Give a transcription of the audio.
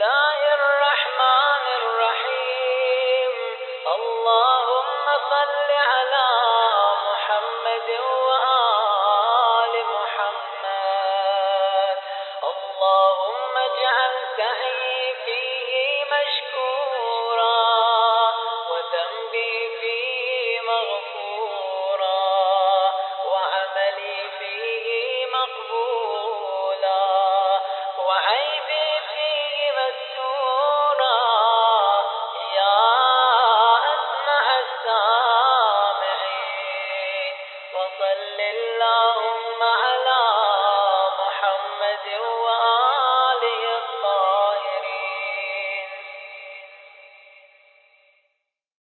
الله الرحمن الرحيم. اللهم صل على محمد وآل محمد. اللهم اجعل سعي فيه مشكورا وذنبي فيه مغفورا وعملي فيه مقبولا وعيبي فيه مستورا يا أسمع السامعين. وصل اللهم